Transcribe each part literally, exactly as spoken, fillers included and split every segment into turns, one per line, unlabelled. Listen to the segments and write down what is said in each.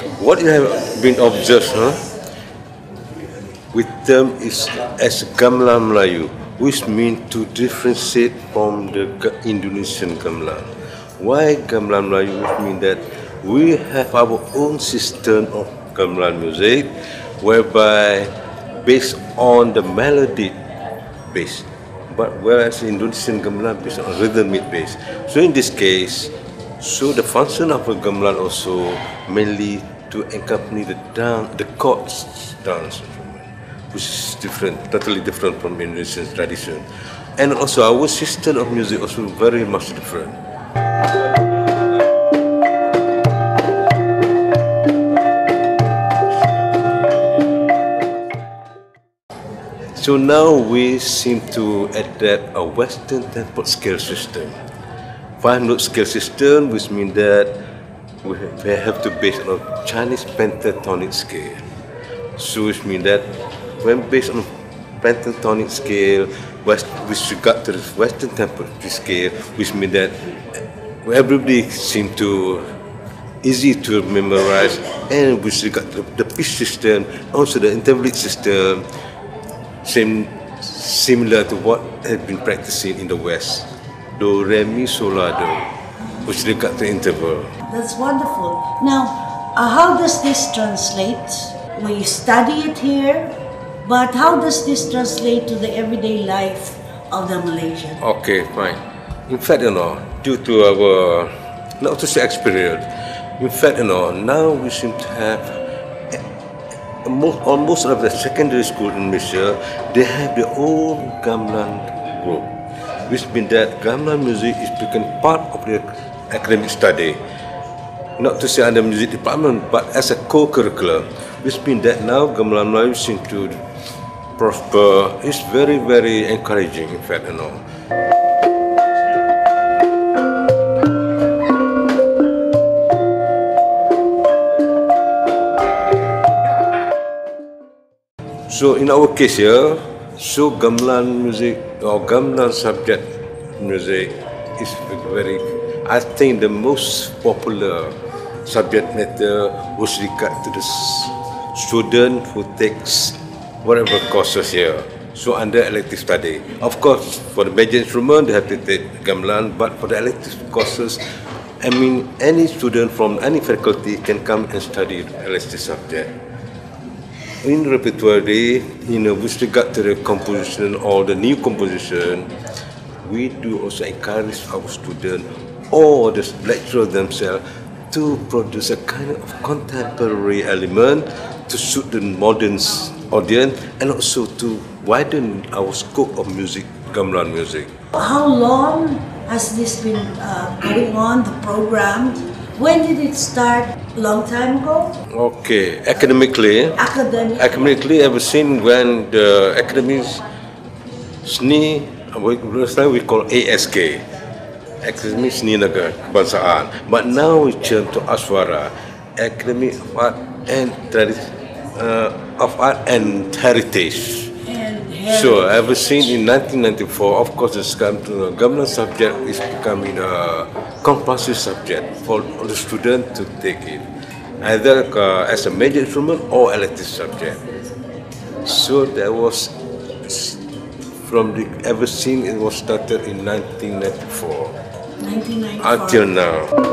What you have been observed, huh? With them is as Gamelan Melayu, which means to differentiate from the Ga- Indonesian gamelan. Why Gamelan Melayu? Which means that we have our own system of gamelan music, whereby based on the melody base, but whereas Indonesian gamelan based on rhythmic base. So in this case, so the function of a gamelan also mainly to accompany the dance, the chords dance, which is different, totally different from Indonesian tradition, and also our system of music also very much different. So now we seem to adapt a Western tempo scale system. Five note scale system, which means that we we have to base on Chinese pentatonic scale. So which means that when based on pentatonic scale, west, with regard to the Western tempo scale, which means that everybody seem to easy to memorize, and with regard to the pitch system, also the interval system, same similar to what has been practicing in the West. Do, re, mi, sol, la, do, with regard to interval.
That's wonderful. Now, uh, how does this translate? We study it here, but how does this translate to the everyday life of the Malaysian?
Okay, fine. In fact, you know, due to our, not to say experience, in fact, you know, now we seem to have most, almost of the secondary school in Malaysia, they have their own gamelan group, which means that gamelan music is become part of their academic study. Not to say under music department, but as a co-curriculum, which means that now gamelan Melayu seem to prosper. It's very, very encouraging, in fact, you know. So in our case here, so gamelan music or gamelan subject music is very, I think the most popular subject matter with regard to the student who takes whatever courses here. So under elective study, of course, for the major instrument they have to take gamelan, but for the elective courses, I mean, any student from any faculty can come and study elective subject. In repertoire day, you know, with regard to the composition or the new composition, we do also encourage our students or the lecturers themselves to produce a kind of contemporary element to suit the modern audience and also to widen our scope of music, gamelan music.
How long has this been uh, going on, the program? When did it start? Long time ago?
Okay, academically,
Academic.
academically, ever since when the academies seni, last time we call A S K, Academy Seni Negara Kebangsaan. But now we turn to Aswara, Academy of Art and Tradi- uh, of Art and Heritage.
And
So ever since in nineteen ninety-four, of course, this gamelan subject is becoming a compulsory subject for the student to take it, either uh, as a major instrument or elective subject. So that was from the ever since it was started in nineteen ninety-four
nineteen ninety-four.
until now.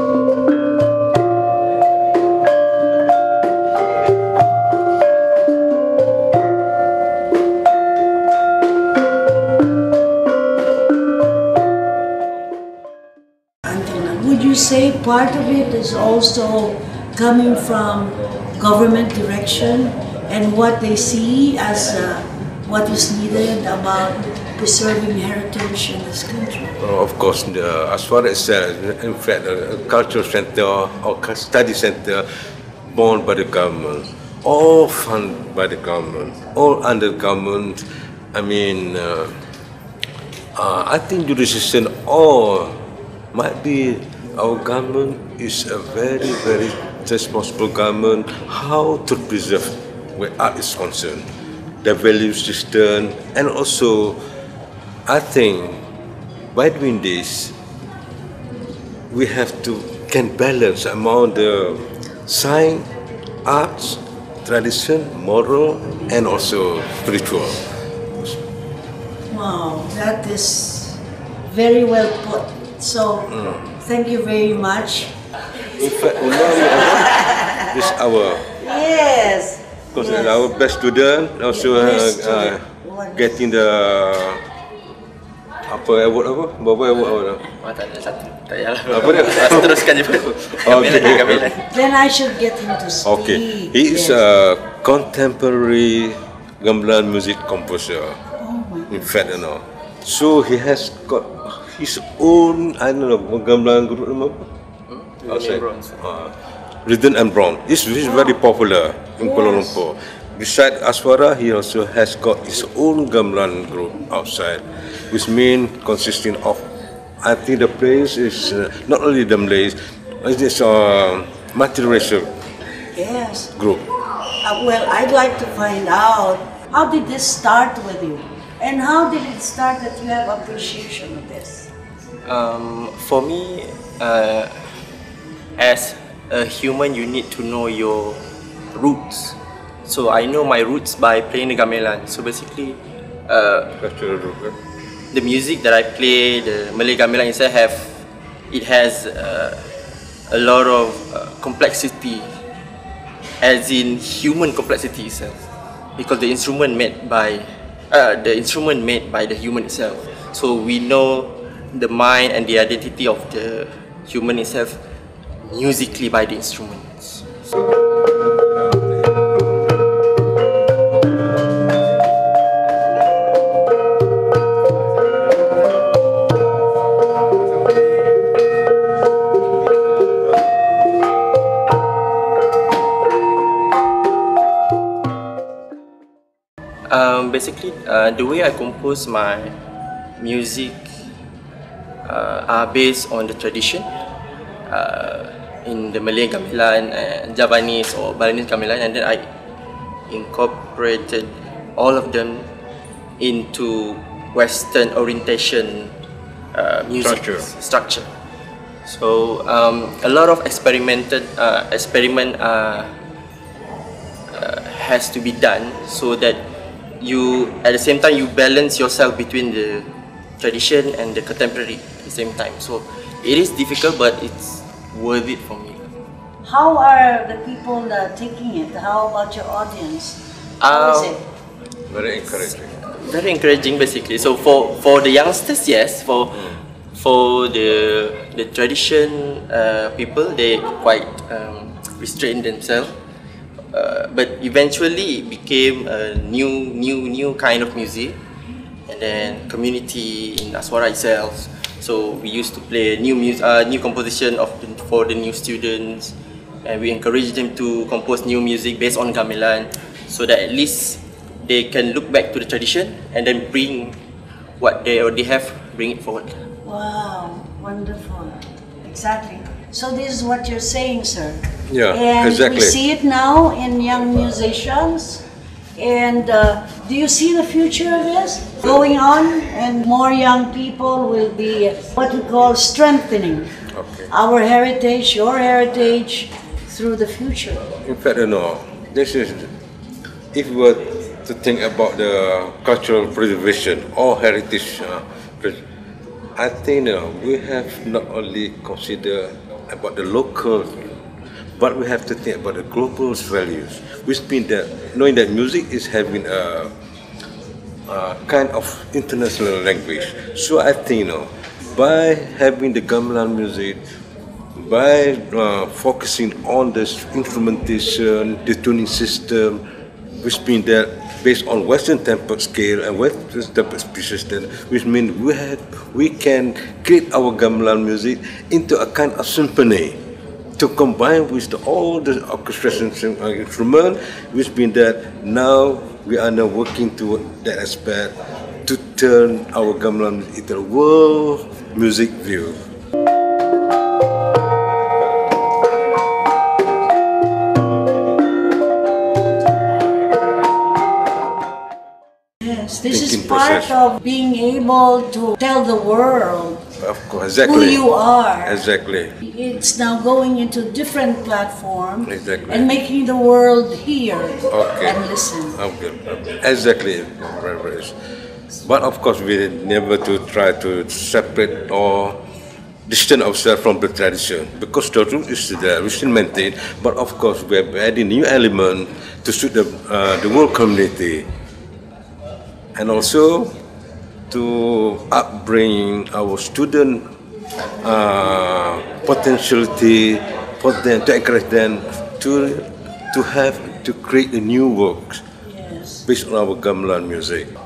Would you say part of it is also coming from government direction and what they see as uh, what is needed about preserving heritage in this country?
Uh, of course, the, as far as uh, in fact, a cultural center or study center born by the government, all funded by the government, all under government. I mean, uh, uh, I think jurisdiction all might be our government is a very, very responsible government how to preserve where art is concerned, the value system, and also I think by doing this we have to can balance among the science arts, tradition, moral, and also spiritual.
Wow, that is very well put. So, thank you very much.
In fact, Umar is our,
Yes.
because
yes.
our best student, also uh,
Best
uh,
student. Wonderful.
getting the apa award apa? Berapa award award?
Oh, tak ada satu. Tak payahlah.
Apa dia?
Teruskan je. Gamelan, gamelan.
Then I should get him to speak.
Okay, he is
Yes.
a contemporary gamelan music composer.
Oh my
In fact, you know, so he has got his own, I don't know, gamelan group nama apa?
Rhythm
Outside.
and Bronze.
Uh, Rhythm and Bronze. It's, it's very popular in Kuala
Yes.
Lumpur. Besides Aswara, he also has got his own gamelan group outside, which means consisting of, I think the place is uh, not only the Malays, it's a uh, multiracial
Yes.
group.
Uh, well, I'd like to find out, how did this start with you? And how did it start that you have appreciation of this?
Um, for me, uh, as a human, you need to know your roots. So I know my roots by playing the gamelan. So basically, uh,
Cultural group. eh?
the music that I play, the Malay gamelan itself have, it has uh, a lot of uh, complexity, as in human complexity itself, because the instrument made by uh, the instrument made by the human itself. So we know the mind and the identity of the human itself musically by the instruments. Um, basically, uh, the way I compose my music uh, are based on the tradition. Uh, in the Malay gamelan and Javanese or Balinese gamelan, and then I incorporated all of them into Western orientation uh, music
Structure.
structure. So um, a lot of experimented uh, experiment uh, uh, has to be done so that you at the same time you balance yourself between the tradition and the contemporary at the same time. So it is difficult, but it's worth it for me.
How are the people uh, taking it? How about your audience? How is
Um,
it?
Very encouraging.
Very encouraging, basically. So for for the youngsters, yes. For for the the tradition uh, people, they quite um, restrain themselves. Uh, but eventually, it became a new new new kind of music, and then community in Aswara itself. So we used to play new music, uh, new composition of the, for the new students, and we encourage them to compose new music based on gamelan, so that at least they can look back to the tradition and then bring what they already have, bring it forward.
Wow, wonderful. Exactly. So this is what you're saying, sir.
Yeah,
and
exactly.
we see it now in young musicians. And uh, do you see the future of this going on? And more young people will be what we call strengthening
Okay.
our heritage, your heritage, through the future.
In fact, you know, this is, if we were to think about the cultural preservation or heritage, uh, pres- I think you know, we have not only consider about the local, but we have to think about the global values, which means that knowing that music is having a, a kind of international language. So I think, you know, by having the gamelan music, by uh, focusing on the instrumentation, the tuning system, which means that based on Western tempo scale and Western tempo system, which means we have, we can create our gamelan music into a kind of symphony to combine with the, all the orchestration uh, instrument, which means that now we are now working toward that aspect to turn our gamelan into a world music view.
Yes, this is
Thinking
part
process.
of being able to tell the world
of course,
who
exactly.
you are.
Exactly.
It's now going into different platform
Exactly.
and making the world hear
Okay.
and listen.
Okay. Exactly. But of course, we never to try to separate or distance ourselves from the tradition, because the truth is there. We still maintain, but of course, we are adding new element to suit the uh, the whole community, and also to upbring our student uh, potentiality, for them to encourage them to to have to create a new works
Yes.
based on our gamelan music.